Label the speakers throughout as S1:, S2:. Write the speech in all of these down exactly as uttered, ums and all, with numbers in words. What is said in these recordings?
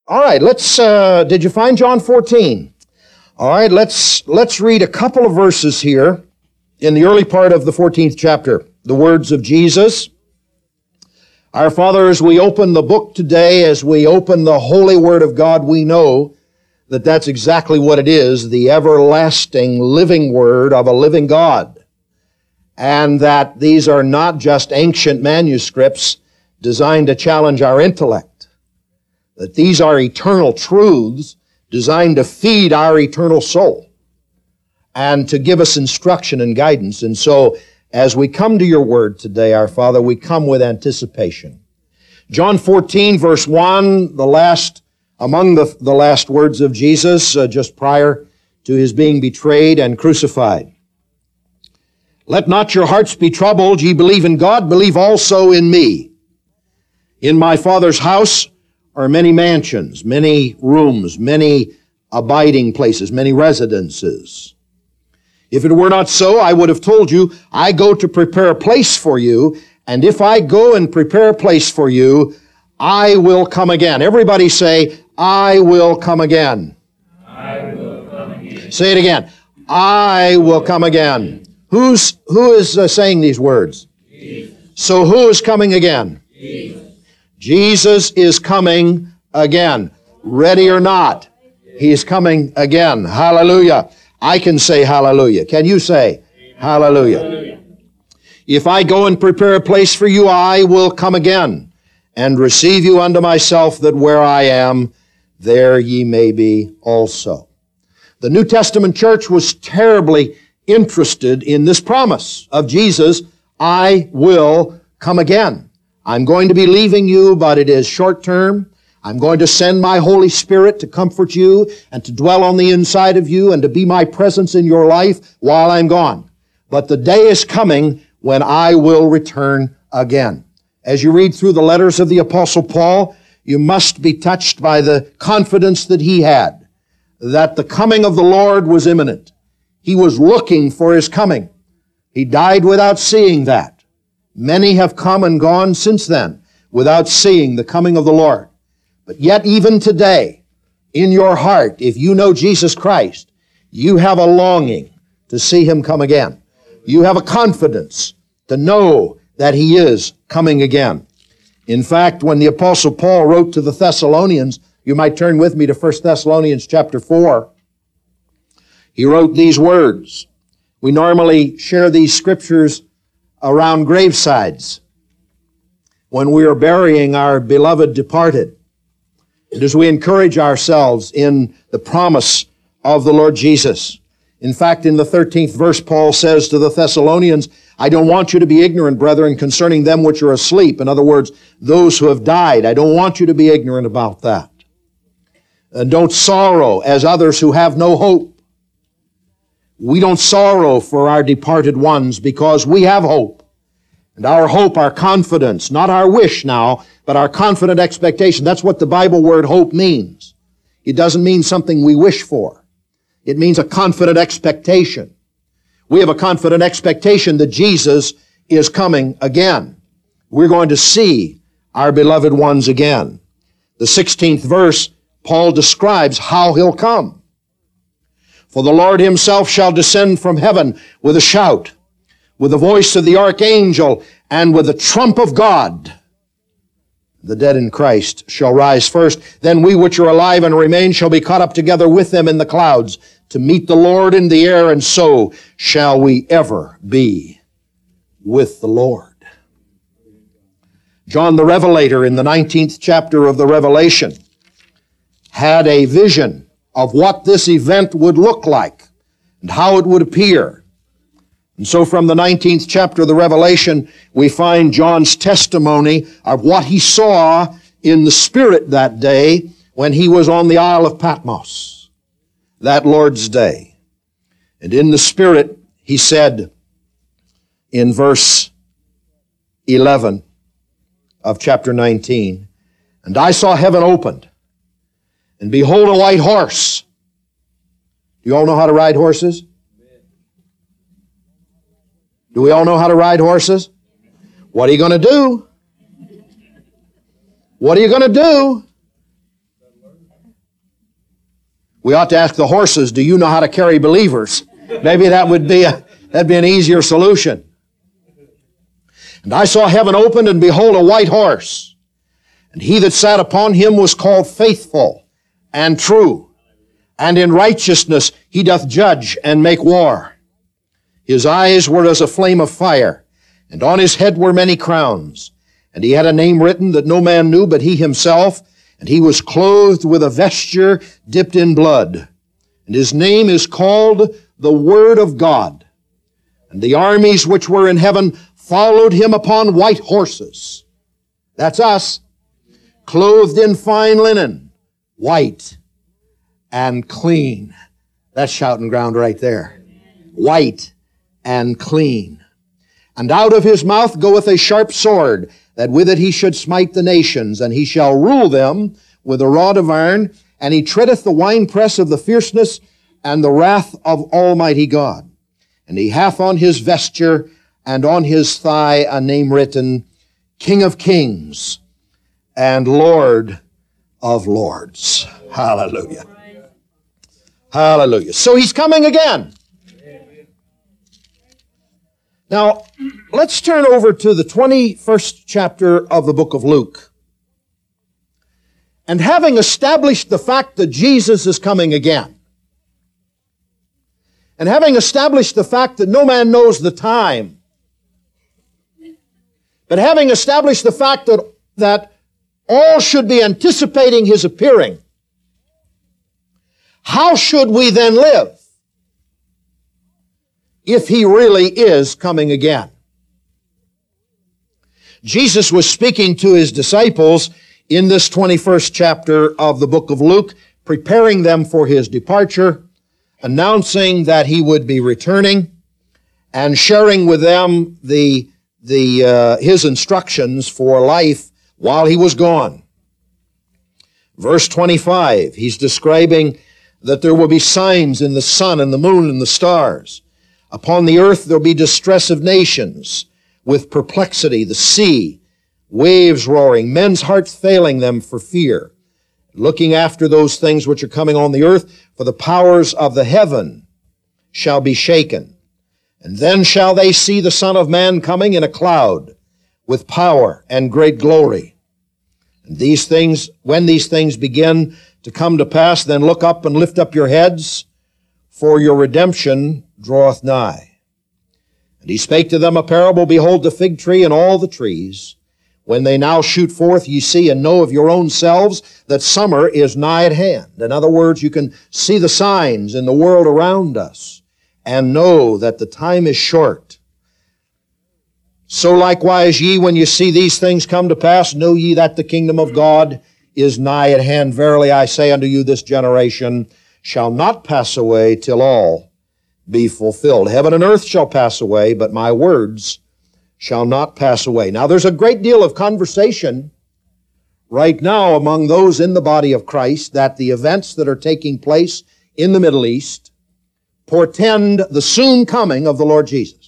S1: All right, let's, uh, did you find John fourteen? All right, let's, let's read a couple of verses here in the early part of the fourteenth chapter. The words of Jesus. Our Father, as we open the book today, as we open the holy Word of God, we know that that's exactly what it is, the everlasting living Word of a living God. And that these are not just ancient manuscripts designed to challenge our intellect. That these are eternal truths designed to feed our eternal soul and to give us instruction and guidance. And so, as we come to your word today, our Father, we come with anticipation. John fourteen, verse one, the last, among the, the last words of Jesus, uh, just prior to his being betrayed and crucified. Let not your hearts be troubled. Ye believe in God, believe also in me. In my Father's house are many mansions, many rooms, many abiding places, many residences. If it were not so, I would have told you, I go to prepare a place for you, and if I go and prepare a place for you, I will come again. Everybody say, I will come again.
S2: I will come again.
S1: Say it again. I will come again. Who's, who is uh, saying these words?
S2: Jesus.
S1: So who is coming again?
S2: Jesus.
S1: Jesus is coming again. Ready or not, He's coming again. Hallelujah. I can say hallelujah. Can you say hallelujah? Hallelujah. If I go and prepare a place for you, I will come again and receive you unto myself, that where I am, there ye may be also. The New Testament church was terribly interested in this promise of Jesus, I will come again. I'm going to be leaving you, but it is short term. I'm going to send my Holy Spirit to comfort you and to dwell on the inside of you and to be my presence in your life while I'm gone. But the day is coming when I will return again. As you read through the letters of the Apostle Paul, you must be touched by the confidence that he had, that the coming of the Lord was imminent. He was looking for his coming. He died without seeing that. Many have come and gone since then without seeing the coming of the Lord. But yet even today, in your heart, if you know Jesus Christ, you have a longing to see Him come again. You have a confidence to know that He is coming again. In fact, when the Apostle Paul wrote to the Thessalonians, you might turn with me to First Thessalonians chapter four, he wrote these words. We normally share these scriptures around gravesides when we are burying our beloved departed. And as we encourage ourselves in the promise of the Lord Jesus. In fact, in the thirteenth verse, Paul says to the Thessalonians, I don't want you to be ignorant, brethren, concerning them which are asleep. In other words, those who have died. I don't want you to be ignorant about that. And don't sorrow as others who have no hope. We don't sorrow for our departed ones because we have hope. And our hope, our confidence, not our wish now, but our confident expectation. That's what the Bible word hope means. It doesn't mean something we wish for. It means a confident expectation. We have a confident expectation that Jesus is coming again. We're going to see our beloved ones again. The sixteenth verse, Paul describes how He'll come. For the Lord Himself shall descend from heaven with a shout, with the voice of the archangel, and with the trump of God. The dead in Christ shall rise first. Then we which are alive and remain shall be caught up together with them in the clouds to meet the Lord in the air, and so shall we ever be with the Lord. John the Revelator in the nineteenth chapter of the Revelation had a vision of what this event would look like and how it would appear. And so from the nineteenth chapter of the Revelation, we find John's testimony of what he saw in the Spirit that day when he was on the Isle of Patmos, that Lord's Day. And in the Spirit, he said in verse eleven of chapter nineteen, and I saw heaven opened, and behold, a white horse. Do you all know how to ride horses? Do we all know how to ride horses? What are you going to do? What are you going to do? We ought to ask the horses, do you know how to carry believers? Maybe that would be a, that'd be an easier solution. And I saw heaven opened, and behold, a white horse. And he that sat upon him was called Faithful and True. And in righteousness he doth judge and make war. His eyes were as a flame of fire, and on his head were many crowns. And he had a name written that no man knew but he himself, and he was clothed with a vesture dipped in blood. And his name is called the Word of God. And the armies which were in heaven followed him upon white horses. That's us, clothed in fine linen, white and clean. That's shouting ground right there. White and clean. And out of his mouth goeth a sharp sword, that with it he should smite the nations, and he shall rule them with a rod of iron, and he treadeth the winepress of the fierceness and the wrath of Almighty God. And he hath on his vesture and on his thigh a name written, King of Kings and Lord of Lords. Hallelujah. Hallelujah. So he's coming again. Now, let's turn over to the twenty-first chapter of the book of Luke. And having established the fact that Jesus is coming again, and having established the fact that no man knows the time, but having established the fact that, that all should be anticipating his appearing, how should we then live if he really is coming again? Jesus was speaking to his disciples in this twenty-first chapter of the book of Luke, preparing them for his departure, announcing that he would be returning, and sharing with them the, the, uh, his instructions for life while he was gone. Verse twenty-five, he's describing that there will be signs in the sun and the moon and the stars. Upon the earth there will be distress of nations, with perplexity, the sea, waves roaring, men's hearts failing them for fear, looking after those things which are coming on the earth, for the powers of the heaven shall be shaken. And then shall they see the Son of Man coming in a cloud, with power and great glory. And these things, when these things begin to come to pass, then look up and lift up your heads, for your redemption draweth nigh. And he spake to them a parable, behold the fig tree and all the trees. When they now shoot forth, ye see and know of your own selves that summer is nigh at hand. In other words, you can see the signs in the world around us and know that the time is short. So likewise ye, when you see these things come to pass, know ye that the kingdom of God is nigh at hand. Verily I say unto you, this generation shall not pass away till all be fulfilled. Heaven and earth shall pass away, but my words shall not pass away. Now there's a great deal of conversation right now among those in the body of Christ that the events that are taking place in the Middle East portend the soon coming of the Lord Jesus.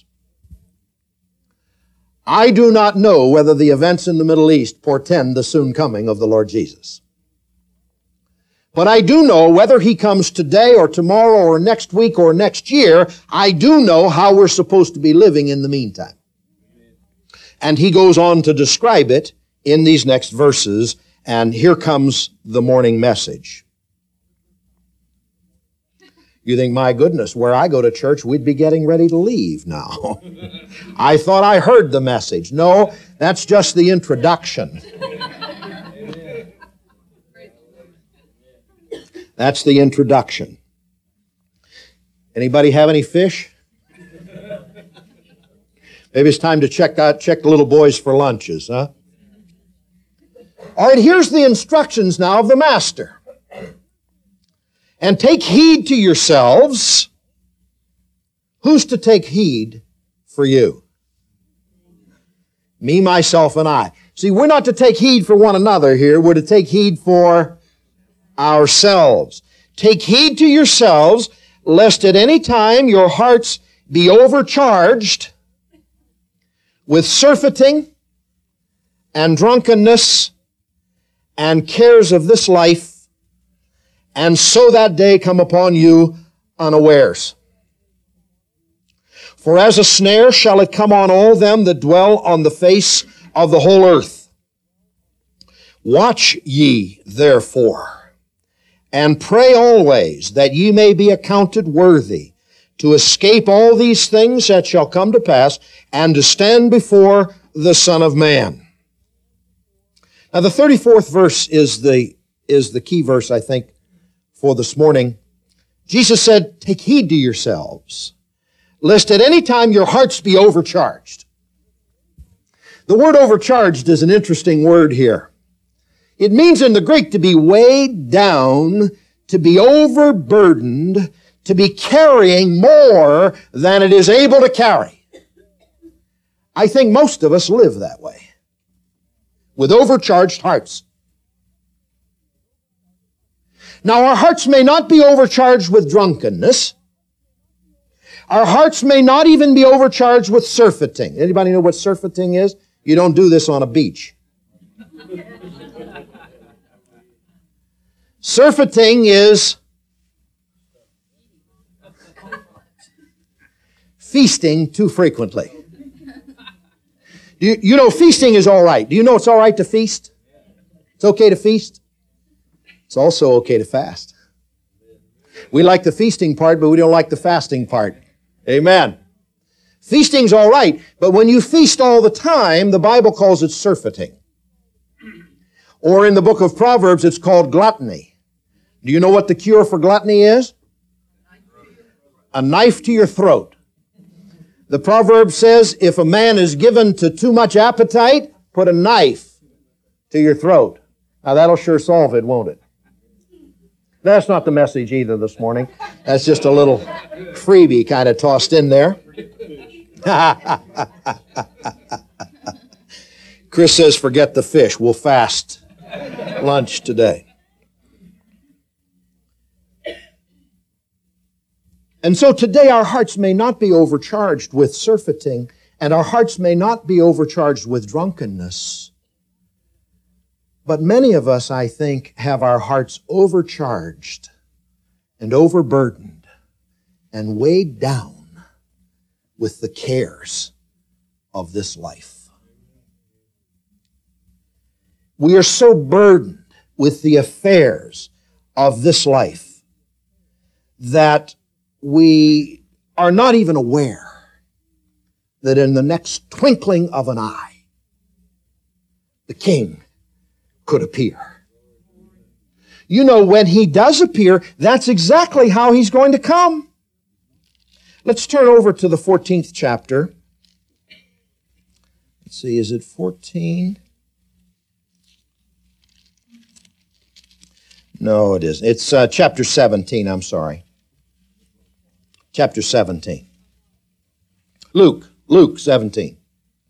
S1: I do not know whether the events in the Middle East portend the soon coming of the Lord Jesus. But I do know whether he comes today or tomorrow or next week or next year, I do know how we're supposed to be living in the meantime. And he goes on to describe it in these next verses, and here comes the morning message. You think, my goodness, where I go to church, we'd be getting ready to leave now. I thought I heard the message. No, that's just the introduction. That's the introduction. Anybody have any fish? Maybe it's time to check out, check the little boys for lunches, huh? All right, here's the instructions now of the Master. And take heed to yourselves. Who's to take heed for you? Me, myself, and I. See, we're not to take heed for one another here. We're to take heed for ourselves. Take heed to yourselves, lest at any time your hearts be overcharged with surfeiting and drunkenness and cares of this life and so that day come upon you unawares. For as a snare shall it come on all them that dwell on the face of the whole earth. Watch ye therefore, and pray always that ye may be accounted worthy to escape all these things that shall come to pass, and to stand before the Son of Man. Now the thirty-fourth verse is the, is the key verse, I think, for this morning. Jesus said, take heed to yourselves, lest at any time your hearts be overcharged. The word overcharged is an interesting word here. It means in the Greek to be weighed down, to be overburdened, to be carrying more than it is able to carry. I think most of us live that way, with overcharged hearts. Now, our hearts may not be overcharged with drunkenness. Our hearts may not even be overcharged with surfeiting. Anybody know what surfeiting is? You don't do this on a beach. Surfeiting is feasting too frequently. Do you, you know, feasting is all right. Do you know it's all right to feast? It's okay to feast. It's also okay to fast. We like the feasting part, but we don't like the fasting part. Amen. Feasting's all right, but when you feast all the time, the Bible calls it surfeiting. Or in the book of Proverbs, it's called gluttony. Do you know what the cure for gluttony is? A knife to your throat. The proverb says, if a man is given to too much appetite, put a knife to your throat. Now that'll sure solve it, won't it? That's not the message either this morning. That's just a little freebie kind of tossed in there. Chris says, forget the fish. We'll fast lunch today. And so today our hearts may not be overcharged with surfeiting, and our hearts may not be overcharged with drunkenness. But many of us, I think, have our hearts overcharged and overburdened and weighed down with the cares of this life. We are so burdened with the affairs of this life that we are not even aware that in the next twinkling of an eye, the King could appear. You know, when He does appear, that's exactly how He's going to come. Let's turn over to the fourteenth chapter. Let's see, is it fourteen? No, it isn't. It's uh, chapter seventeen, I'm sorry. Chapter seventeen. Luke, Luke seventeen.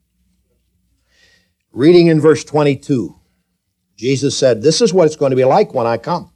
S1: Reading in verse twenty-two. Jesus said, this is what it's going to be like when I come.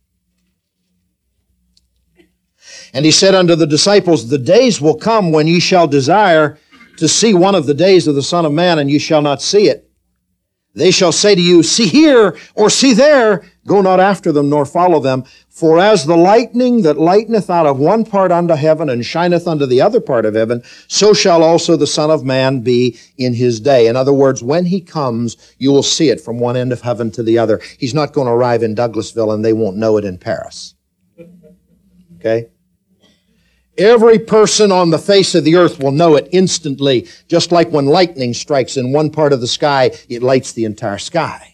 S1: And He said unto the disciples, the days will come when ye shall desire to see one of the days of the Son of Man, and ye shall not see it. They shall say to you, see here, or see there. Go not after them, nor follow them. For as the lightning that lighteneth out of one part unto heaven, and shineth unto the other part of heaven, so shall also the Son of Man be in His day. In other words, when He comes, you will see it from one end of heaven to the other. He's not going to arrive in Douglasville and they won't know it in Paris. Okay? Every person on the face of the earth will know it instantly, just like when lightning strikes in one part of the sky, it lights the entire sky.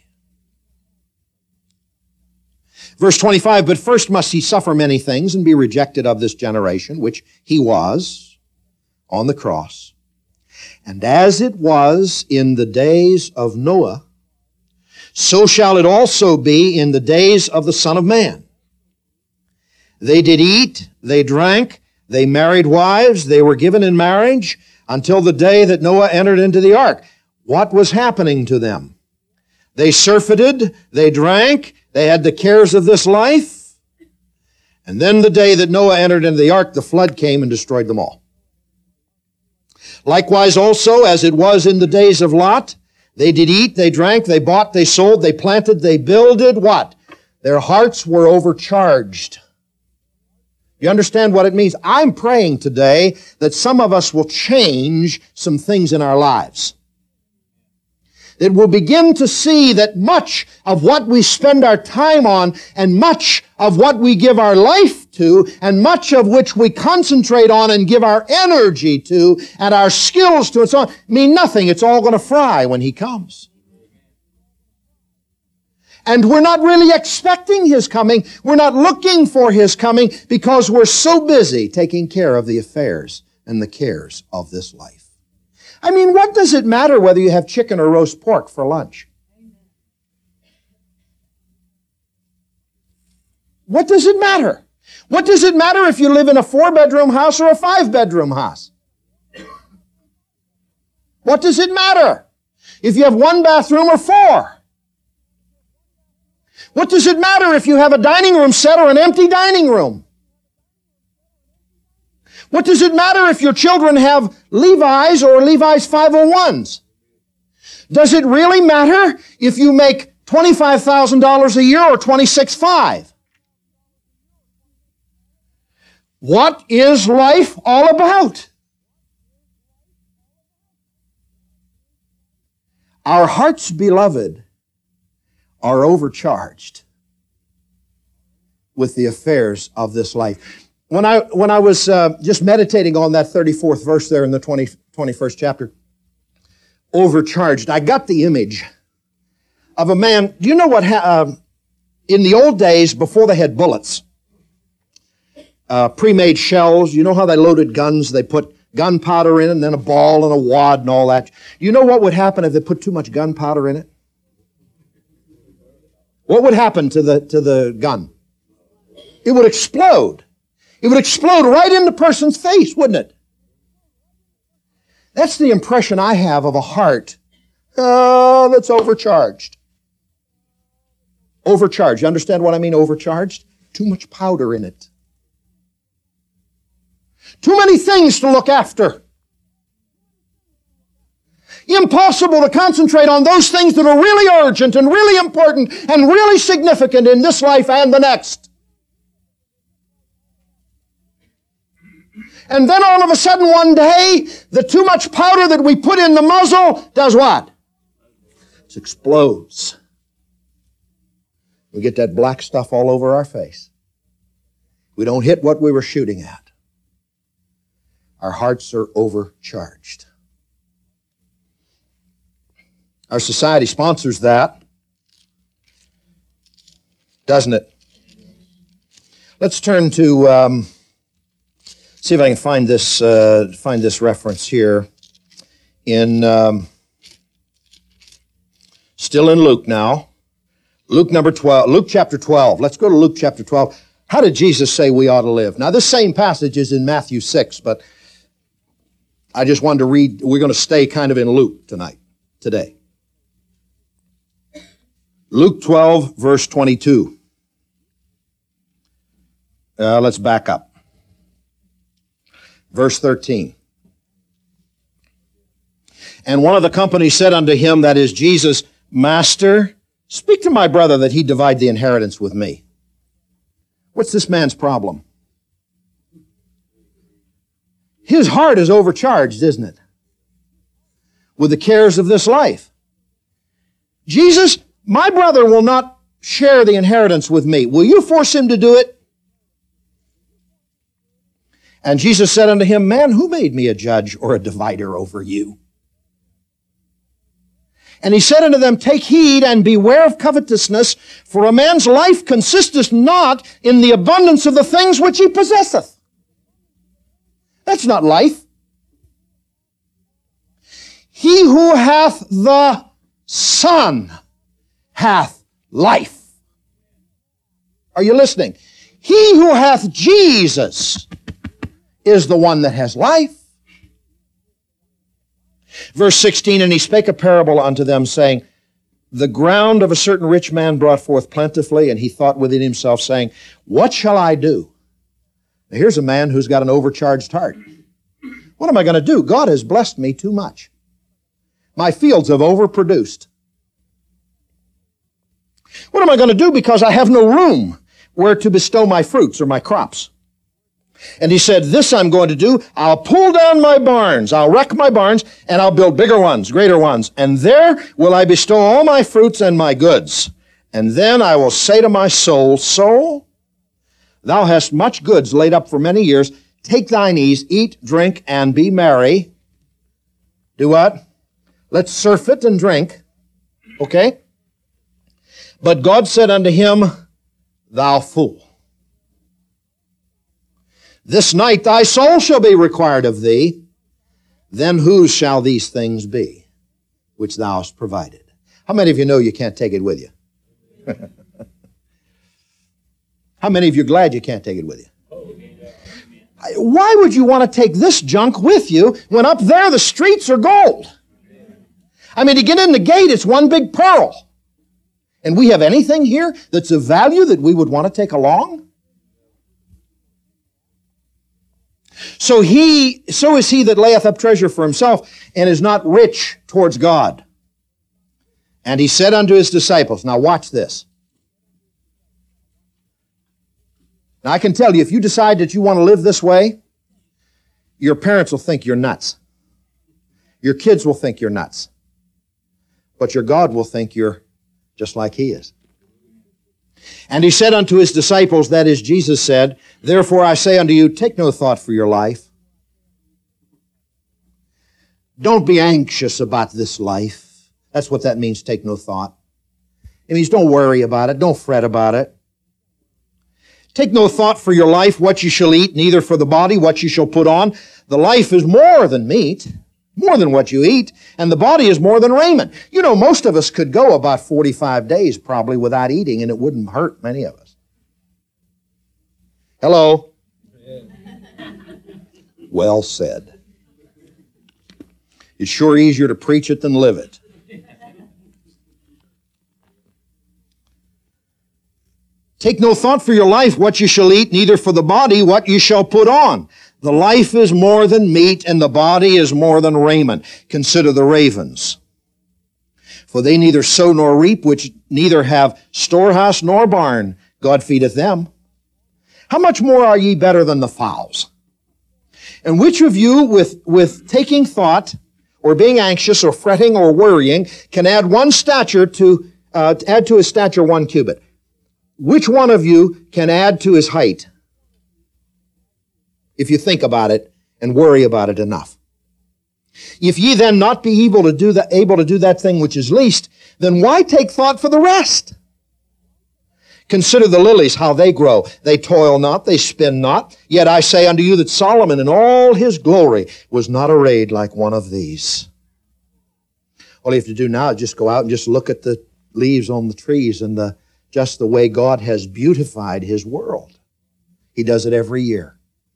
S1: Verse twenty-five, but first must He suffer many things and be rejected of this generation, which He was on the cross. And as it was in the days of Noah, so shall it also be in the days of the Son of Man. They did eat, they drank, they married wives, they were given in marriage until the day that Noah entered into the ark. What was happening to them? They surfeited, they drank, they had the cares of this life. And then the day that Noah entered into the ark, the flood came and destroyed them all. Likewise also, as it was in the days of Lot, they did eat, they drank, they bought, they sold, they planted, they builded what? Their hearts were overcharged. You understand what it means? I'm praying today that some of us will change some things in our lives. That we'll begin to see that much of what we spend our time on and much of what we give our life to and much of which we concentrate on and give our energy to and our skills to and so on mean nothing. It's all going to fry when He comes. And we're not really expecting His coming. We're not looking for His coming because we're so busy taking care of the affairs and the cares of this life. I mean, what does it matter whether you have chicken or roast pork for lunch? What does it matter? What does it matter if you live in a four-bedroom house or a five-bedroom house? What does it matter if you have one bathroom or four? What does it matter if you have a dining room set or an empty dining room? What does it matter if your children have Levi's or Levi's five oh ones? Does it really matter if you make twenty-five thousand dollars a year or twenty-six thousand five hundred dollars? What is life all about? Our hearts, beloved, are overcharged with the affairs of this life. When I, when I was uh, just meditating on that thirty-fourth verse there in the twenty, twenty-first chapter, overcharged, I got the image of a man. Do you know what, ha- uh, in the old days, before they had bullets, uh, pre-made shells, you know how they loaded guns? They put gunpowder in it and then a ball and a wad and all that. You know what would happen if they put too much gunpowder in it? What would happen to the, to the gun? It would explode. It would explode right in the person's face, wouldn't it? That's the impression I have of a heart uh, that's overcharged. Overcharged. You understand what I mean, overcharged? Too much powder in it. Too many things to look after. Impossible to concentrate on those things that are really urgent and really important and really significant in this life and the next. And then all of a sudden one day, the too much powder that we put in the muzzle does what? It explodes. We get that black stuff all over our face. We don't hit what we were shooting at. Our hearts are overcharged. Our society sponsors that, doesn't it? Let's turn to, um, see if I can find this, uh, find this reference here in, um, still in Luke now. Luke number twelve, Luke chapter twelve. Let's go to Luke chapter twelve. How did Jesus say we ought to live? Now, this same passage is in Matthew six, but I just wanted to read, we're going to stay kind of in Luke tonight, today. Luke twelve, verse twenty-two. Uh, let's back up. Verse thirteen. And one of the company said unto him, that is Jesus, Master, speak to my brother that he divide the inheritance with me. What's this man's problem? His heart is overcharged, isn't it? With the cares of this life. Jesus, my brother will not share the inheritance with me. Will you force him to do it? And Jesus said unto him, Man, who made me a judge or a divider over you? And he said unto them, Take heed and beware of covetousness, for a man's life consisteth not in the abundance of the things which he possesseth. That's not life. He who hath the Son hath life. Are you listening? He who hath Jesus is the one that has life. Verse sixteen, and he spake a parable unto them, saying, The ground of a certain rich man brought forth plentifully, and he thought within himself, saying, What shall I do? Now, here's a man who's got an overcharged heart. What am I going to do? God has blessed me too much. My fields have overproduced. What am I going to do? Because I have no room where to bestow my fruits or my crops. And he said, this I'm going to do. I'll pull down my barns. I'll wreck my barns, and I'll build bigger ones, greater ones. And there will I bestow all my fruits and my goods. And then I will say to my soul, soul, thou hast much goods laid up for many years. Take thine ease, eat, drink, and be merry. Do what? Let's surfeit and drink. Okay? But God said unto him, thou fool, this night thy soul shall be required of thee. Then whose shall these things be which thou hast provided? How many of you know you can't take it with you? How many of you are glad you can't take it with you? Why would you want to take this junk with you when up there the streets are gold? I mean, to get in the gate, it's one big pearl. And we have anything here that's of value that we would want to take along? So he, so is he that layeth up treasure for himself and is not rich towards God. And he said unto his disciples, now watch this. Now I can tell you, if you decide that you want to live this way, your parents will think you're nuts. Your kids will think you're nuts. But your God will think you're just like he is. And he said unto his disciples, that is, Jesus said, therefore I say unto you, take no thought for your life. Don't be anxious about this life. That's what that means, take no thought. It means don't worry about it. Don't fret about it. Take no thought for your life, what you shall eat, neither for the body, what you shall put on. The life is more than meat, more than what you eat, and the body is more than raiment. You know, most of us could go about forty-five days probably without eating, and it wouldn't hurt many of us. Hello? Well said. It's sure easier to preach it than live it. Take no thought for your life, what you shall eat, neither for the body, what you shall put on. The life is more than meat, and the body is more than raiment. Consider the ravens. For they neither sow nor reap, which neither have storehouse nor barn. God feedeth them. How much more are ye better than the fowls? And which of you, with, with taking thought, or being anxious, or fretting, or worrying, can add one stature to, uh, add to his stature one cubit? Which one of you can add to his height? If you think about it and worry about it enough. If ye then not be able to do that, able to do that thing which is least, then why take thought for the rest? Consider the lilies, how they grow. They toil not, they spin not. Yet I say unto you that Solomon in all his glory was not arrayed like one of these. All you have to do now is just go out and just look at the leaves on the trees and the just the way God has beautified his world. He does it every year.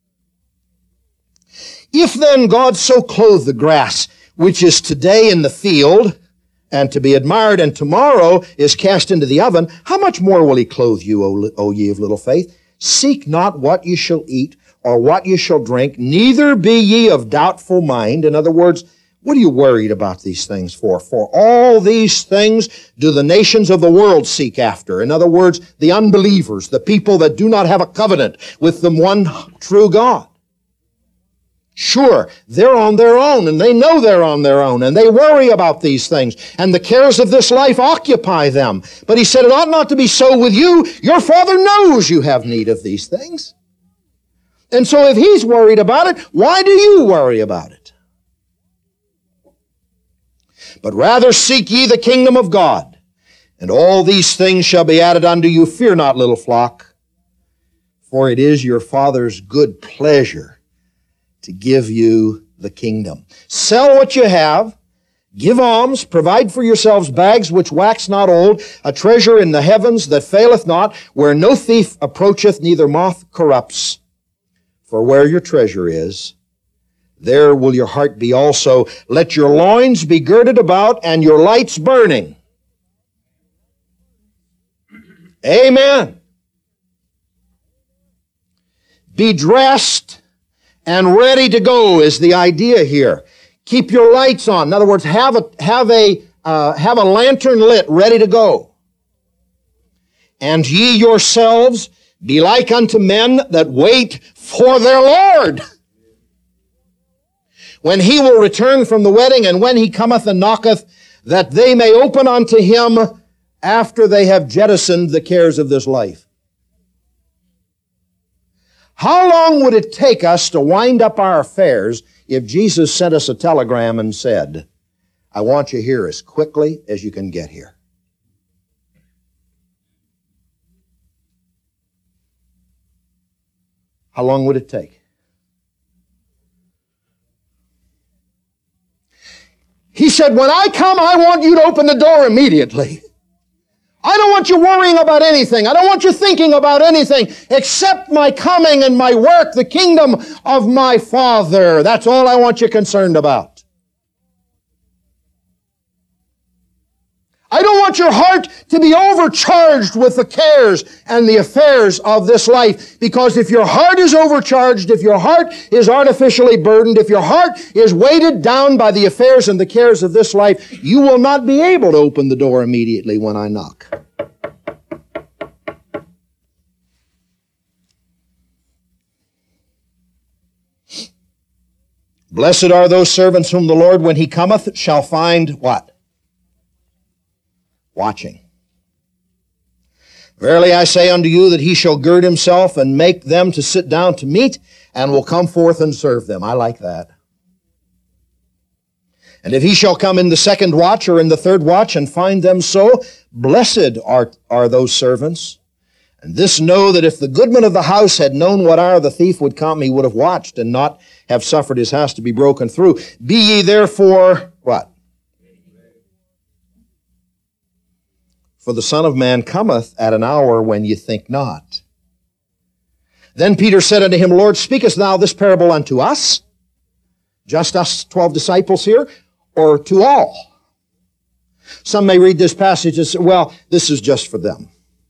S1: If then God so clothe the grass, which is today in the field, and to be admired, and tomorrow is cast into the oven, how much more will he clothe you, O, o ye of little faith? Seek not what ye shall eat, or what ye shall drink, neither be ye of doubtful mind. In other words, what are you worried about these things for? For all these things do the nations of the world seek after. In other words, the unbelievers, the people that do not have a covenant with the one true God. Sure, they're on their own, and they know they're on their own, and they worry about these things, and the cares of this life occupy them. But he said, it ought not to be so with you. Your Father knows you have need of these things. And so if he's worried about it, why do you worry about it? But rather seek ye the kingdom of God, and all these things shall be added unto you. Fear not, little flock, for it is your Father's good pleasure to give you the kingdom. Sell what you have, give alms, provide for yourselves bags which wax not old, a treasure in the heavens that faileth not, where no thief approacheth, neither moth corrupts. For where your treasure is, there will your heart be also. Let your loins be girded about and your lights burning. Amen. Be dressed and ready to go is the idea here. Keep your lights on. In other words, have a, have a, uh, have a lantern lit, ready to go. And ye yourselves be like unto men that wait for their Lord, when he will return from the wedding, and when he cometh and knocketh, that they may open unto him after they have jettisoned the cares of this life. How long would it take us to wind up our affairs if Jesus sent us a telegram and said, I want you here as quickly as you can get here? How long would it take? He said, when I come, I want you to open the door immediately. I don't want you worrying about anything. I don't want you thinking about anything except my coming and my work, the kingdom of my Father. That's all I want you concerned about. I don't want your heart to be overcharged with the cares and the affairs of this life, because if your heart is overcharged, if your heart is artificially burdened, if your heart is weighted down by the affairs and the cares of this life, you will not be able to open the door immediately when I knock. Blessed are those servants whom the Lord, when he cometh, shall find what? Watching. Verily I say unto you that he shall gird himself and make them to sit down to meat, and will come forth and serve them. I like that. And if he shall come in the second watch or in the third watch and find them so, blessed are, are those servants. And this know that if the goodman of the house had known what hour the thief would come, he would have watched and not have suffered his house to be broken through. Be ye therefore, what? For the Son of Man cometh at an hour when ye think not. Then Peter said unto him, Lord, speakest thou this parable unto us? Just us twelve disciples here? Or to all? Some may read this passage and say, well, this is just for them.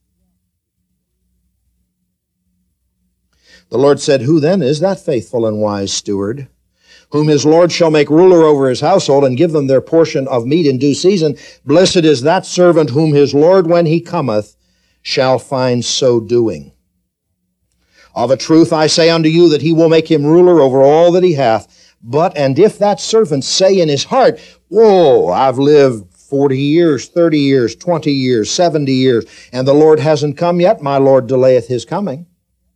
S1: The Lord said, who then is that faithful and wise steward, whom his Lord shall make ruler over his household, and give them their portion of meat in due season? Blessed is that servant whom his Lord, when he cometh, shall find so doing. Of a truth I say unto you, that he will make him ruler over all that he hath. But, and if that servant say in his heart, whoa, I've lived forty years, thirty years, twenty years, seventy years, and the Lord hasn't come yet, my Lord delayeth his coming.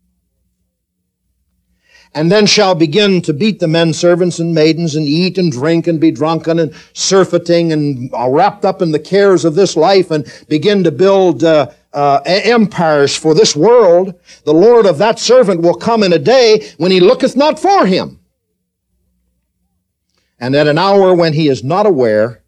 S1: And then shall begin to beat the men servants and maidens, and eat and drink and be drunken and surfeiting, and are wrapped up in the cares of this life, and begin to build uh, uh, empires for this world. The Lord of that servant will come in a day when he looketh not for him, and at an hour when he is not aware.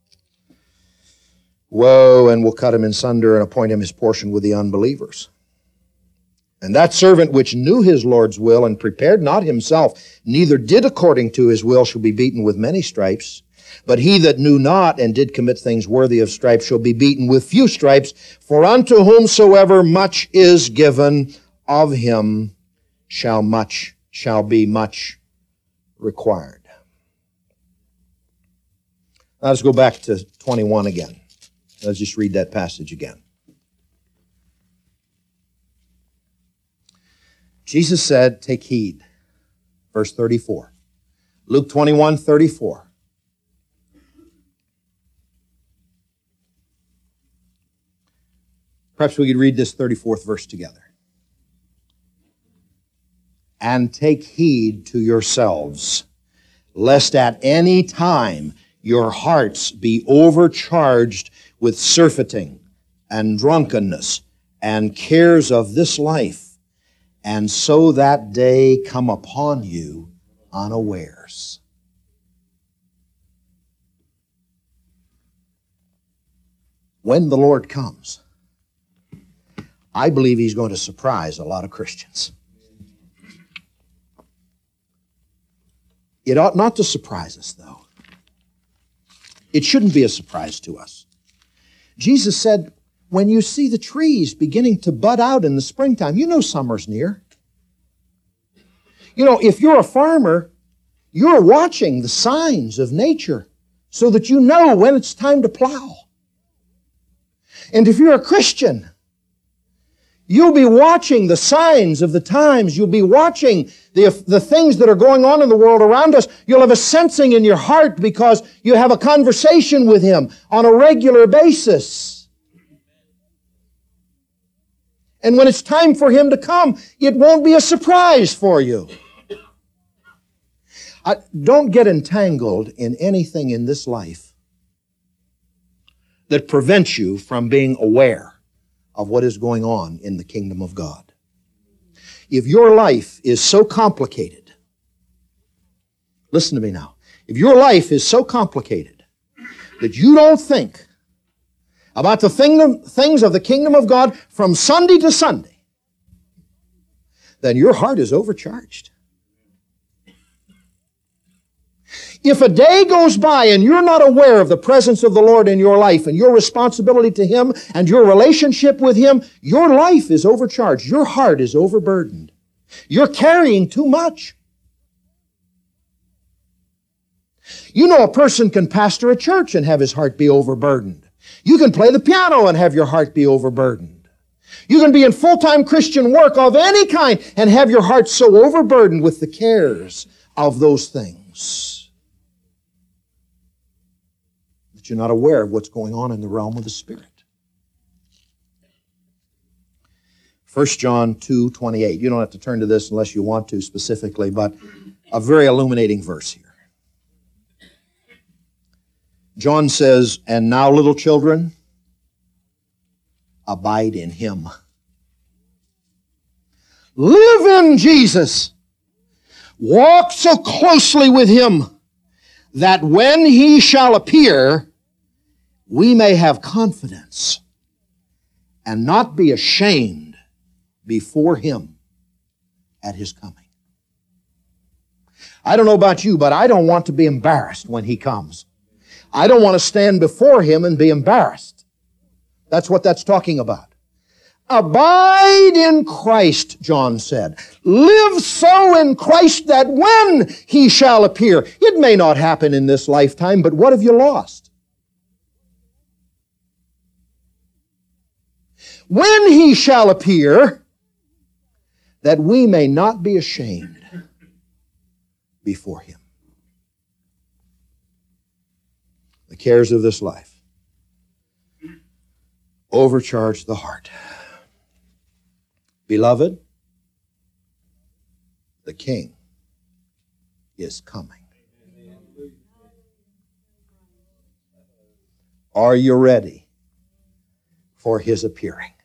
S1: Woe, and will cut him in sunder, and appoint him his portion with the unbelievers. And that servant which knew his Lord's will and prepared not himself, neither did according to his will, shall be beaten with many stripes. But he that knew not and did commit things worthy of stripes shall be beaten with few stripes. For unto whomsoever much is given, of him shall much, shall be much required. Now let's go back to twenty-one again. Let's just read that passage again. Jesus said, take heed. Verse thirty-four. Luke twenty-one, thirty-four. Perhaps we could read this thirty-fourth verse together. And take heed to yourselves, lest at any time your hearts be overcharged with surfeiting and drunkenness and cares of this life, and so that day come upon you unawares. When the Lord comes, I believe he's going to surprise a lot of Christians. It ought not to surprise us, though. It shouldn't be a surprise to us. Jesus said, when you see the trees beginning to bud out in the springtime, you know summer's near. You know, if you're a farmer, you're watching the signs of nature so that you know when it's time to plow. And if you're a Christian, You'll be watching the signs of the times. You'll be watching the, the things that are going on in the world around us. You'll have a sensing in your heart because you have a conversation with Him on a regular basis. And when it's time for Him to come, it won't be a surprise for you. I, don't get entangled in anything in this life that prevents you from being aware of what is going on in the kingdom of God. If your life is so complicated, listen to me now, if your life is so complicated that you don't think about the thing, things of the kingdom of God from Sunday to Sunday, then your heart is overcharged. If a day goes by and you're not aware of the presence of the Lord in your life and your responsibility to Him and your relationship with Him, your life is overcharged. Your heart is overburdened. You're carrying too much. You know, a person can pastor a church and have his heart be overburdened. You can play the piano and have your heart be overburdened. You can be in full-time Christian work of any kind and have your heart so overburdened with the cares of those things that you're not aware of what's going on in the realm of the Spirit. First John two twenty-eight. You don't have to turn to this unless you want to specifically, but a very illuminating verse here. John says, "And now, little children, abide in Him." Live in Jesus. Walk so closely with Him that when He shall appear, we may have confidence and not be ashamed before Him at His coming. I don't know about you, but I don't want to be embarrassed when He comes. I don't want to stand before Him and be embarrassed. That's what that's talking about. Abide in Christ, John said. Live so in Christ that when He shall appear, it may not happen in this lifetime, but what have you lost? When He shall appear, that we may not be ashamed before Him. The cares of this life overcharge the heart. Beloved, the King is coming. Are you ready for His appearing?